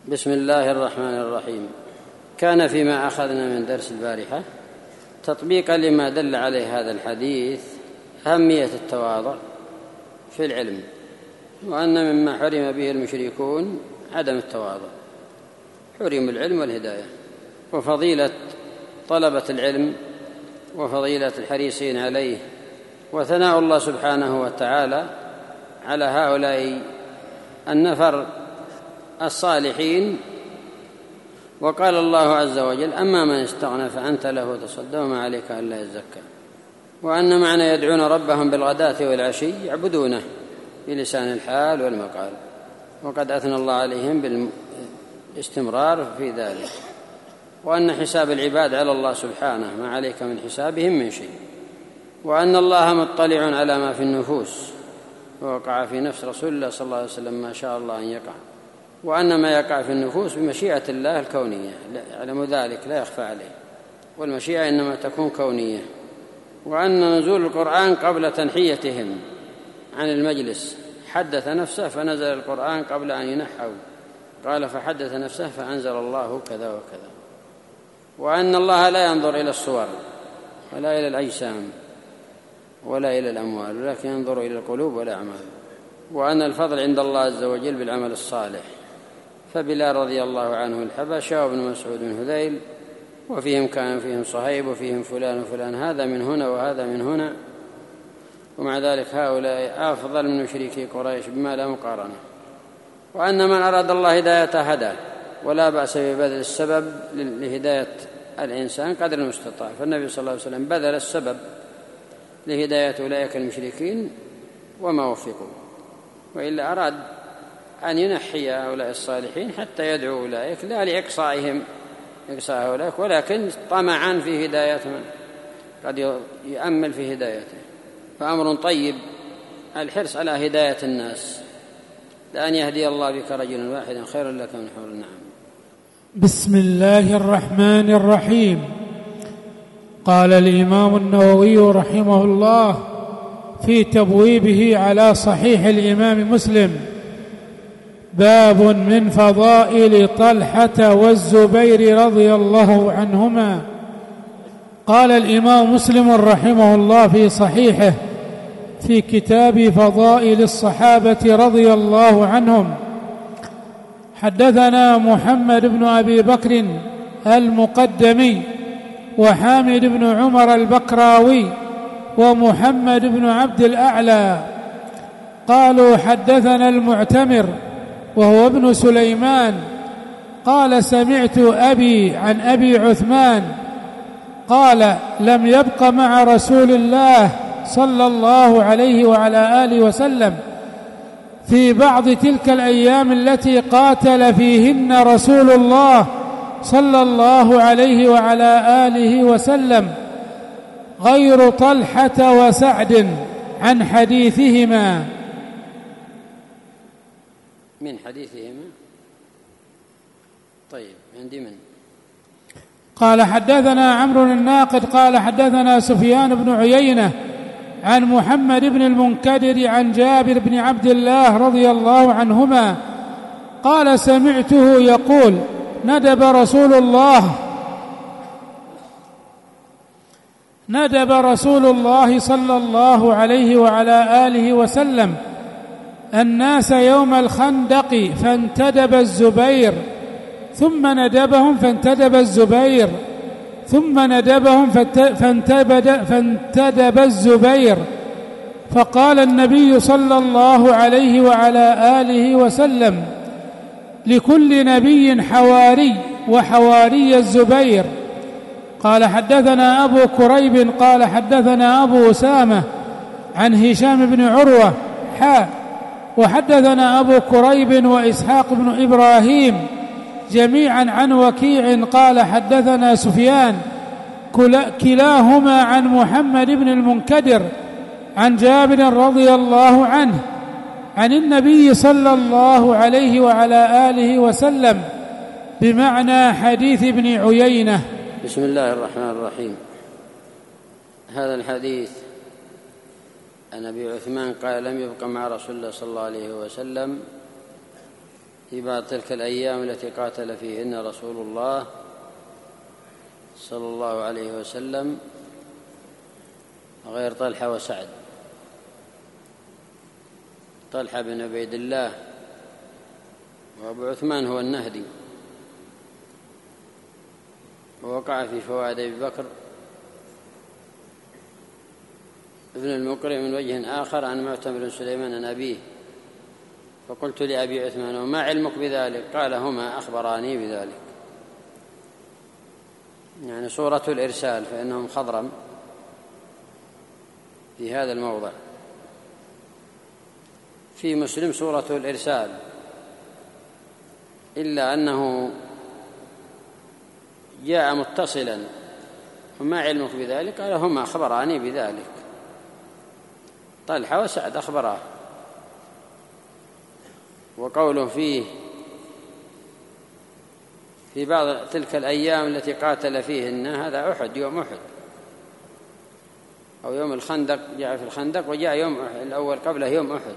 بسم الله الرحمن الرحيم. كان فيما أخذنا من درس البارحة تطبيقا لما دل عليه هذا الحديث أهمية التواضع في العلم، وأن مما حرم به المشركون عدم التواضع، حرم العلم والهداية، وفضيلة طلبة العلم وفضيلة الحريصين عليه، وثناء الله سبحانه وتعالى على هؤلاء النفر الصالحين. وقال الله عز وجل: أما من استغنى فأنت له تصدى وما عليك ألا يزكى. وأن معنى يدعون ربهم بالغداة والعشي يعبدونه بلسان الحال والمقال، وقد أثنى الله عليهم بالاستمرار في ذلك. وأن حساب العباد على الله سبحانه، ما عليك من حسابهم من شيء. وأن الله مطلع على ما في النفوس، ووقع في نفس رسول الله صلى الله عليه وسلم ما شاء الله أن يقع. وأن ما يقع في النفوس بمشيئة الله الكونية، يعلم ذلك لا يخفى عليه، والمشيئة إنما تكون كونية. وأن نزول القرآن قبل تنحيتهم عن المجلس، حدث نفسه فنزل القرآن قبل أن ينحوا، قال فحدث نفسه فأنزل الله كذا وكذا. وأن الله لا ينظر إلى الصور ولا إلى الأجسام ولا إلى الأموال، ولكن ينظر إلى القلوب والأعمال. وأن الفضل عند الله عز وجل بالعمل الصالح، فبلال رضي الله عنه الحبشة، وابن مسعود من هذيل، وفيهم كان فيهم صهيب، وفيهم فلان وفلان، هذا من هنا وهذا من هنا، ومع ذلك هؤلاء أفضل من مشركي قريش بما لا مقارنة. وأن من أراد الله هدايته هداه، ولا بأس ببذل السبب لهداية الإنسان قدر المستطاع. فالنبي صلى الله عليه وسلم بذل السبب لهداية أولئك المشركين وما وفقوا، وإلا أراد أن ينحي هؤلاء الصالحين حتى يدعو أولئك، لا لإقصائهم إقصاء أولئك، ولكن طمعا في هداية من قد يأمل في هدايته. فأمر طيب الحرص على هداية الناس، لأن يهدي الله بك رجلا واحدا خير لك من حمر النعم. بسم الله الرحمن الرحيم. قال الإمام النووي رحمه الله في تبويبه على صحيح الإمام مسلم: باب من فضائل طلحة والزبير رضي الله عنهما. قال الإمام مسلم رحمه الله في صحيحه في كتاب فضائل الصحابة رضي الله عنهم: حدثنا محمد بن أبي بكر المقدمي، وحامد بن عمر البكراوي، ومحمد بن عبد الأعلى قالوا حدثنا المعتمر وهو ابن سليمان قال سمعت أبي عن أبي عثمان قال: لم يبق مع رسول الله صلى الله عليه وعلى آله وسلم في بعض تلك الأيام التي قاتل فيهن رسول الله صلى الله عليه وعلى آله وسلم غير طلحة وسعد عن حديثهما. من حديثهما؟ طيب، عندي من قال حدثنا عمرو الناقد قال حدثنا سفيان بن عيينة عن محمد بن المنكدر عن جابر بن عبد الله رضي الله عنهما قال: سمعته يقول: ندب رسول الله صلى الله عليه وعلى آله وسلم الناس يوم الخندق فانتدب الزبير، ثم ندبهم فانتدب الزبير، ثم ندبهم فانتدب الزبير، فقال النبي صلى الله عليه وعلى آله وسلم: لكل نبي حواري، وحواري الزبير. قال حدثنا أبو كريب قال حدثنا أبو أسامة عن هشام بن عروة وحدثنا أبو كريب وإسحاق بن إبراهيم جميعا عن وكيع قال حدثنا سفيان كلاهما عن محمد بن المنكدر عن جابر رضي الله عنه عن النبي صلى الله عليه وعلى آله وسلم بمعنى حديث ابن عيينة. بسم الله الرحمن الرحيم. هذا الحديث عن أبي عثمان قال: لم يبق مع رسول الله صلى الله عليه وسلم في بعض تلك الأيام التي قاتل فيهن رسول الله صلى الله عليه وسلم غير طلحة وسعد. طلحة بن عبيد الله وأبو عثمان هو النهدي، ووقع في فوائد أبي بكر ابن المقرئ من وجه آخر عن معتمر بن سليمان عن أبيه، فقلت لأبي عثمان: وما علمك بذلك؟ قال: هما أخبراني بذلك. يعني صورة الإرسال، فإنهم خضرم في هذا الموضع. في مسلم صورة الإرسال، إلا أنه جاء متصلا: وما علمك بذلك؟ قال: هما أخبراني بذلك. طلحة وسعد أخبراه. وقوله فيه في بعض تلك الأيام التي قاتل فيهن، هذا أحد، يوم أحد أو يوم الخندق، جاء في الخندق وجاء يوم أحد الأول قبله يوم أحد.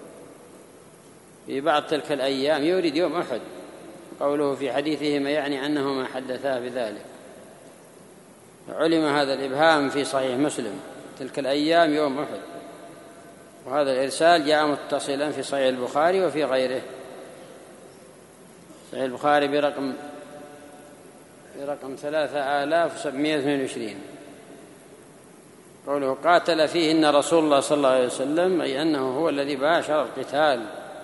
في بعض تلك الأيام يريد يوم أحد. قوله في حديثهما يعني أنهما حدثا بذلك. علم هذا الإبهام في صحيح مسلم، تلك الأيام يوم أحد. وهذا الإرسال جاء متصلا في صحيح البخاري وفي غيره. صحيح البخاري برقم 3722. قوله قاتل فيهن رسول الله صلى الله عليه وسلم، أي أنه هو الذي باشر القتال،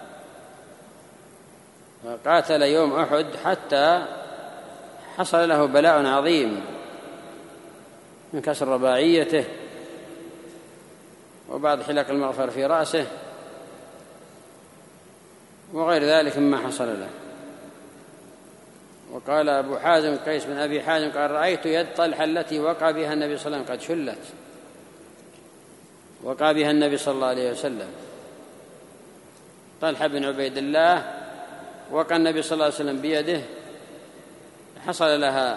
فقاتل يوم أحد حتى حصل له بلاء عظيم من كسر رباعيته وبعض حلق المغفر في رأسه وغير ذلك مما حصل له. وقال أبو حازم قيس بن أبي حازم قال: رأيت يد طلحة التي وقع بها النبي صلى الله عليه وسلم قد شلت، وقع بها النبي صلى الله عليه وسلم. طلحة بن عبيد الله وقع النبي صلى الله عليه وسلم بيده، حصل لها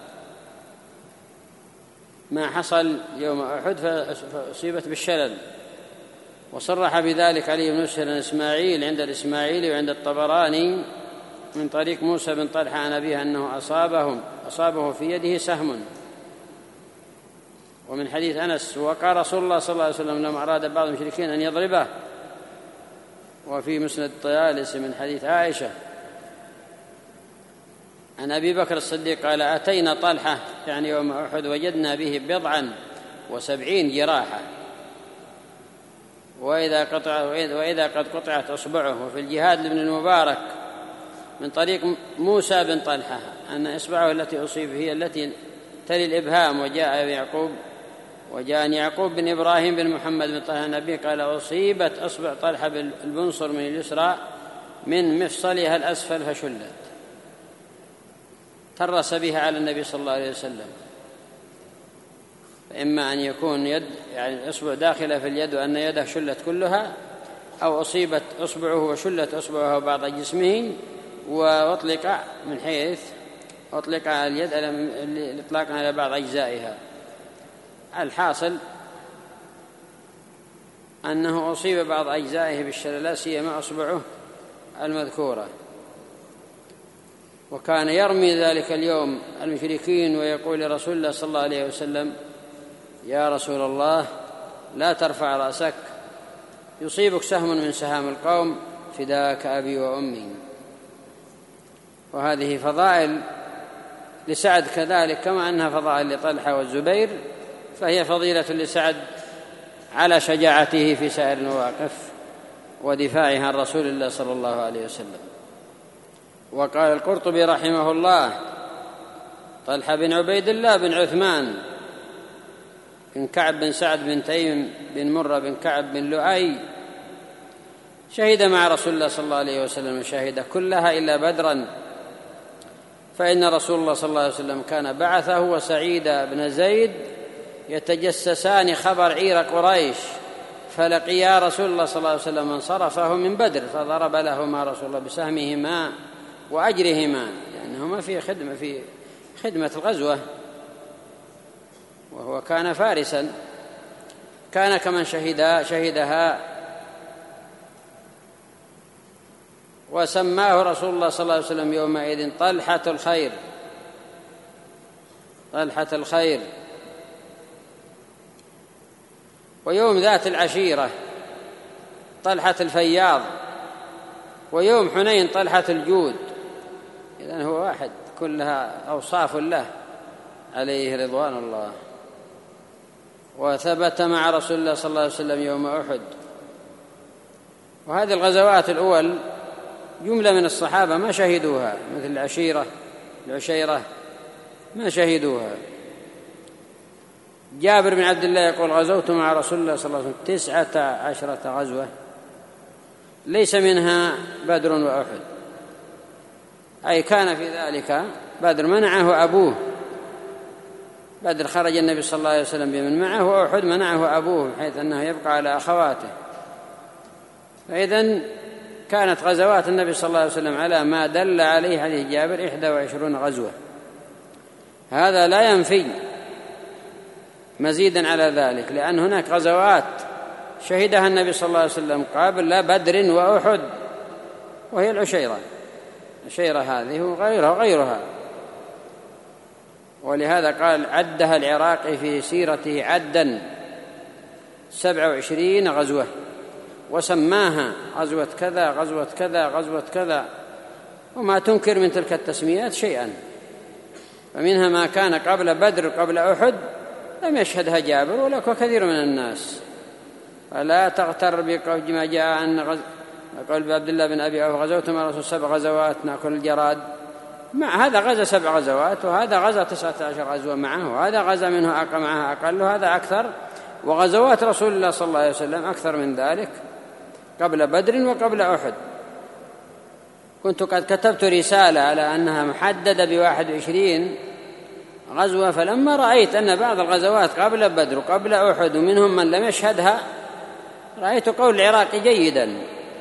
ما حصل يوم أحد، فأصيبت بالشلل. وصرح بذلك علي بن مسهر الإسماعيل عند الإسماعيلي وعند الطبراني من طريق موسى بن طلحة عن أبيه أنه أصابه في يده سهم. ومن حديث أنس: وقال رسول الله صلى الله عليه وسلم لما أراد بعض المشركين أن يضربه. وفي مسند الطيالسي من حديث عائشة عن أبي بكر الصديق قال: أتينا طلحة يعني يوم أحد وجدنا به 70 جراحة، وإذا قد قطعت أصبعه. وفي الجهاد لابن المبارك من طريق موسى بن طلحة أن إصبعه التي أصيب هي التي تلي الإبهام. وجاء يعقوب بن إبراهيم بن محمد بن طلحة النبي قال: أصيبت أصبع طلحة بالبنصر من اليسرى من مفصلها الأسفل فشلت، ترس بها على النبي صلى الله عليه وسلم. فإما أن يكون يد يعني أصبع داخلة في اليد وأن يده شلت كلها، أو أصيبت أصبعه وشلت أصبعه بعض جسمه وأطلق من حيث أطلق على اليد الإطلاق على بعض أجزائها. الحاصل أنه أصيب بعض أجزائه بالشلل، لا سيما أصبعه المذكورة. وكان يرمي ذلك اليوم المشركين ويقول لرسول الله صلى الله عليه وسلم: يا رسول الله لا ترفع رأسك، يصيبك سهم من سهام القوم، فداك أبي وأمي. وهذه فضائل لسعد كذلك، كما أنها فضائل لطلحة والزبير، فهي فضيلة لسعد على شجاعته في سائر المواقف ودفاعها عن رسول الله صلى الله عليه وسلم. وقال القرطبي رحمه الله: طلحة بن عبيد الله بن عثمان بن كعب بن سعد بن تيم بن مرة بن كعب بن لؤي شهد مع رسول الله صلى الله عليه وسلم شهد كلها إلا بدرا، فإن رسول الله صلى الله عليه وسلم كان بعثه وسعيد بن زيد يتجسسان خبر عير قريش، فلقيا رسول الله صلى الله عليه وسلم انصرفه من بدر، فضرب لهما رسول الله بسهمهما وأجرهما، لأنهما في خدمة الغزوة، وهو كان فارسا، كان كمن شهدها. وسماه رسول الله صلى الله عليه وسلم يومئذ طلحة الخير، طلحة الخير. ويوم ذات العشيرة طلحة الفياض، ويوم حنين طلحة الجود. إذن هو واحد، كلها أوصاف له عليه رضوان الله. وثبت مع رسول الله صلى الله عليه وسلم يوم أحد. وهذه الغزوات الأول جملة من الصحابة ما شهدوها، مثل العشيرة ما شهدوها. جابر بن عبد الله يقول: غزوت مع رسول الله صلى الله عليه وسلم 19 غزوة، ليس منها بدر وأحد، أي كان في ذلك بدر منعه أبوه. بدر خرج النبي صلى الله عليه وسلم بمن معه، وأحد منعه أبوه بحيث أنه يبقى على أخواته. فإذن كانت غزوات النبي صلى الله عليه وسلم على ما دل عليه حديث جابر 21 غزوة. هذا لا ينفي مزيدا على ذلك، لأن هناك غزوات شهدها النبي صلى الله عليه وسلم قبل بدر وأحد، وهي العشيرة هذه وغيرها. ولهذا قال عدها العراقي في سيرته عدا 27 غزوة، وسماها غزوة كذا غزوة كذا غزوة كذا، وما تنكر من تلك التسميات شيئا. فمنها ما كان قبل بدر قبل أحد لم يشهدها جابر ولا كثير من الناس. فلا تغتر بما جاء أن قال عبد الله بن أبي أوف: غزوت مع رسول 7 غزوات نأكل الجراد. مع هذا غزا 7 غزوات، وهذا غزا 19 غزوة معه، وهذا غزا منه معها أقل، وهذا أكثر. وغزوات رسول الله صلى الله عليه وسلم أكثر من ذلك قبل بدر وقبل أحد. كنت قد كتبت رسالة على أنها محددة ب21 غزوة، فلما رأيت أن بعض الغزوات قبل بدر وقبل أحد ومنهم من لم يشهدها، رأيت قول العراقي جيدا.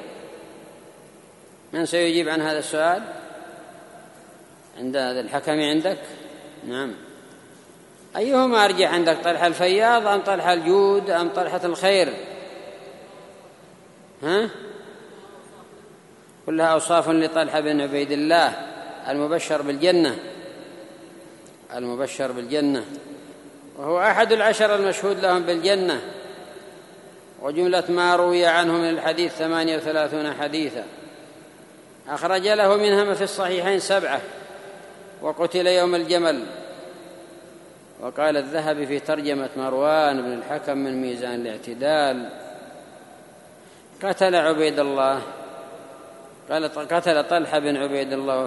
من سيجيب عن هذا السؤال؟ عند هذا الحكم عندك؟ نعم. أيهما أرجح عندك، طلحة الفياض أم طلحة الجود أم طلحة الخير؟ كلها أوصاف لطلحة بن عبيد الله المبشر بالجنة، وهو أحد العشر المشهود لهم بالجنة. وجملة ما روي عنه من الحديث 38 حديثا، أخرج له منها ما في الصحيحين 7. وقتل يوم الجمل. وقال الذهبي في ترجمة مروان بن الحكم من ميزان الاعتدال: قتل عبيد الله، قتل طلحة بن عبيد الله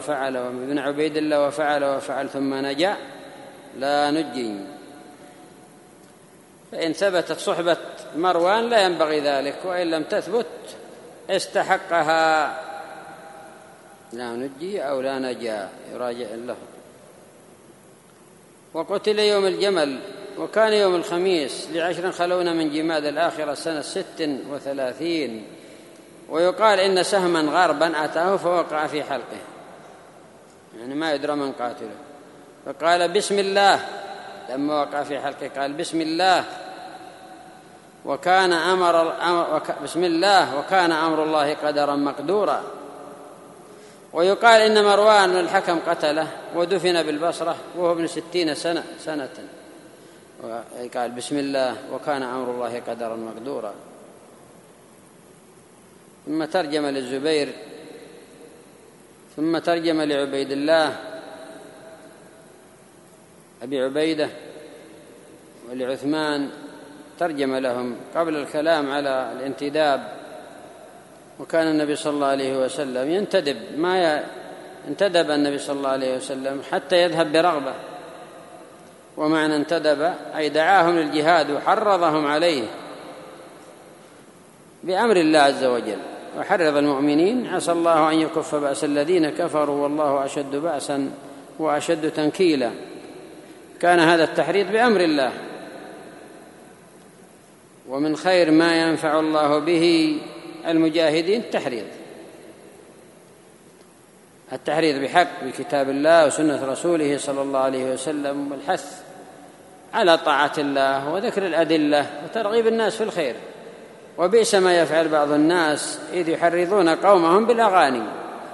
وفعل ثم نجا لا نجي. فإن ثبتت صحبة مروان لا ينبغي ذلك، وإن لم تثبت استحقها لا نجي أو لا نجا، يراجع له. وقتل يوم الجمل، وكان يوم الخميس ل10 خلون من جماد الآخرة سنة 36. ويقال إن سهما غربا أتاه فوقع في حلقه، يعني ما يدرى من قاتله، فقال بسم الله. لما وقع في حلقه قال بسم الله، وكان أمر الله قدرا مقدورا. ويقال إن مروان بن الحكم قتله ودفن بالبصرة وهو ابن 60 سنة. قال بسم الله وكان أمر الله قدرا مقدورا. ثم ترجم للزبير، ثم ترجم لعبيد الله أبي عبيدة ولعثمان، ترجم لهم قبل الكلام على الانتداب. وكان النبي صلى الله عليه وسلم ينتدب، ما انتدب النبي صلى الله عليه وسلم حتى يذهب برغبة. ومعنى انتدب أي دعاهم للجهاد وحرضهم عليه بأمر الله عز وجل، وحرض المؤمنين: عسى الله أن يكف بأس الذين كفروا والله أشد بأسا وأشد تنكيلا. كان هذا التحريض بأمر الله. ومن خير ما ينفع الله به المجاهدين التحريض بحق بكتاب الله وسنة رسوله صلى الله عليه وسلم، والحث على طاعة الله وذكر الأدلة وترغيب الناس في الخير. وبئس ما يفعل بعض الناس إذ يحرضون قومهم بالأغاني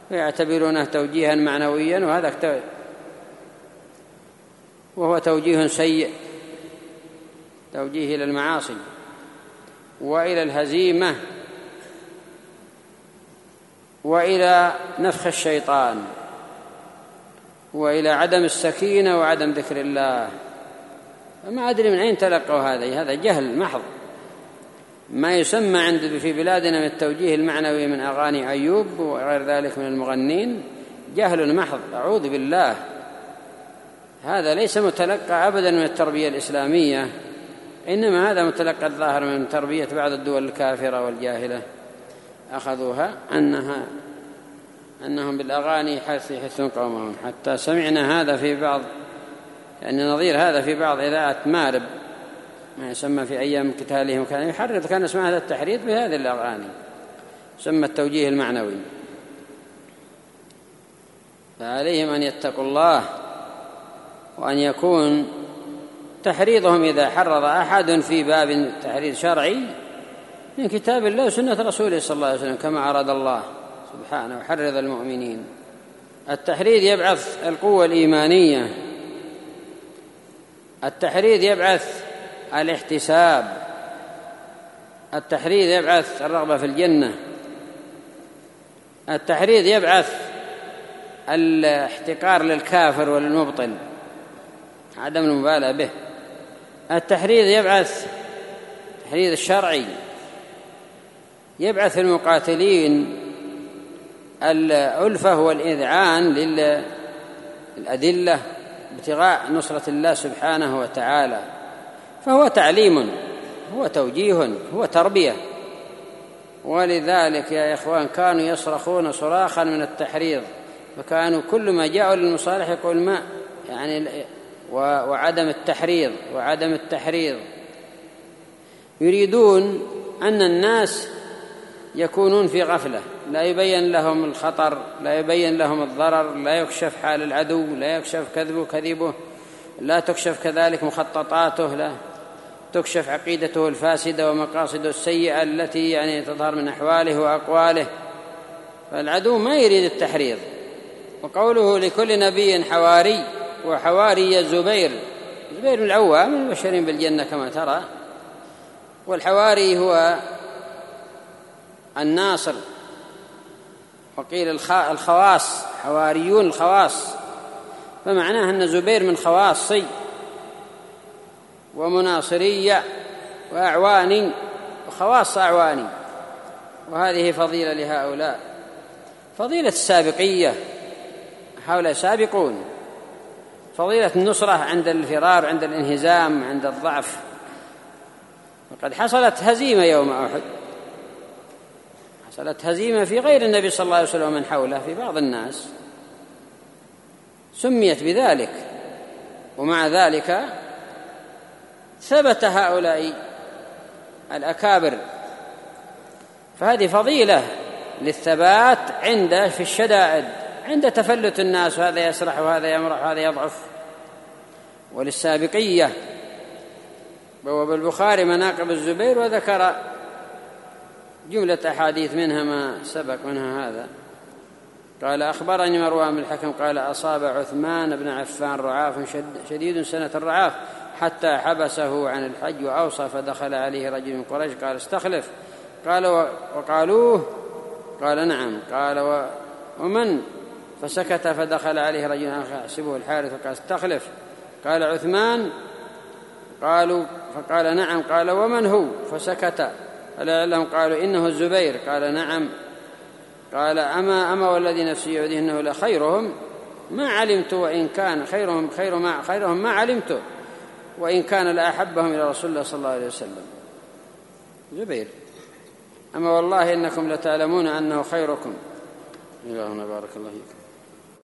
ويعتبرونه توجيها معنويا، وهو توجيه سيء، توجيه إلى المعاصي وإلى الهزيمة وإلى نفخ الشيطان وإلى عدم السكينة وعدم ذكر الله. فما أدري من أين تلقوا هذا جهل محض. ما يسمى في بلادنا من التوجيه المعنوي من أغاني أيوب وغير ذلك من المغنين جهل محض، أعوذ بالله. هذا ليس متلقى أبدا من التربية الإسلامية، إنما هذا متلقى الظاهر من تربية بعض الدول الكافرة والجاهلة، أخذوها أنهم بالأغاني يحثون قومهم. حتى سمعنا هذا في بعض، يعني نظير هذا في بعض إذاعة مارب، ما يسمى في أيام قتالهم كان يحرض، كان اسمه هذا التحريض بهذه الأغاني، يسمى التوجيه المعنوي. فعليهم أن يتقوا الله، وأن يكون تحريضهم إذا حرض أحد في باب تحريض شرعي من كتاب الله وسنة رسوله صلى الله عليه وسلم كما أراد الله سبحانه، وحرض المؤمنين. التحريض يبعث القوة الإيمانية، التحريض يبعث الاحتساب، التحريض يبعث الرغبة في الجنة، التحريض يبعث الاحتقار للكافر وللمبطل، عدم المبالاة به. التحريض يبعث التحريض الشرعي، يبعث المقاتلين الألفة والإذعان للأدلة ابتغاء نصرة الله سبحانه وتعالى. فهو تعليم، هو توجيه، هو تربية. ولذلك يا إخوان كانوا يصرخون صراخا من التحريض، فكانوا كل ما جاءوا للمصالح يقول ما يعني وعدم التحريض. يريدون أن الناس يكونون في غفلة، لا يبين لهم الخطر، لا يبين لهم الضرر، لا يكشف حال العدو، لا يكشف كذبه، لا تكشف كذلك مخططاته، لا تكشف عقيدته الفاسدة ومقاصده السيئة التي يعني تظهر من أحواله وأقواله. فالعدو ما يريد التحريض. وقوله لكل نبي حواري، وحواري الزبير بن العوام من المبشرين بالجنة كما ترى. والحواري هو الناصر، وقيل الخواص، حواريون الخواص، فمعناه أن زبير من خواصي ومناصرية وأعواني وخواص أعواني. وهذه فضيلة لهؤلاء، فضيلة السابقية، هؤلاء سابقون. فضيلة النصرة عند الفرار، عند الانهزام، عند الضعف. وقد حصلت هزيمة يوم أحد، حصلت هزيمة في غير النبي صلى الله عليه وسلم ومن حوله، في بعض الناس سميت بذلك، ومع ذلك ثبت هؤلاء الأكابر. فهذه فضيلة للثبات في الشدائد، عند تفلت الناس، وهذا يسرح وهذا يمرح وهذا يضعف. وللسابقية. وبالبخاري مناقب الزبير، وذكر جملة أحاديث منها ما سبق منها هذا. قال أخبرني مروان بن الحكم قال أصاب عثمان بن عفان رعاف شديد سنة الرعاف حتى حبسه عن الحج وأوصى، فدخل عليه رجل من قريش قال استخلف، قال وقالوه، قال نعم، قال ومن؟ فسكت، فدخل عليه رجل آخر يحسبه الحارث فقال استخلف، قال عثمان، قالوا فقال نعم، قال ومن هو؟ فسكت، فلعلهم قالوا إنه الزبير، قال نعم، قال أما والذي نفسي يعده إنه لخيرهم ما علمت، وإن كان خيرهم ما علمت، وإن كان لأحبهم إلى رسول الله صلى الله عليه وسلم. زبير. أما والله إنكم لتعلمون أنه خيركم. اللهم بارك الله فيكم.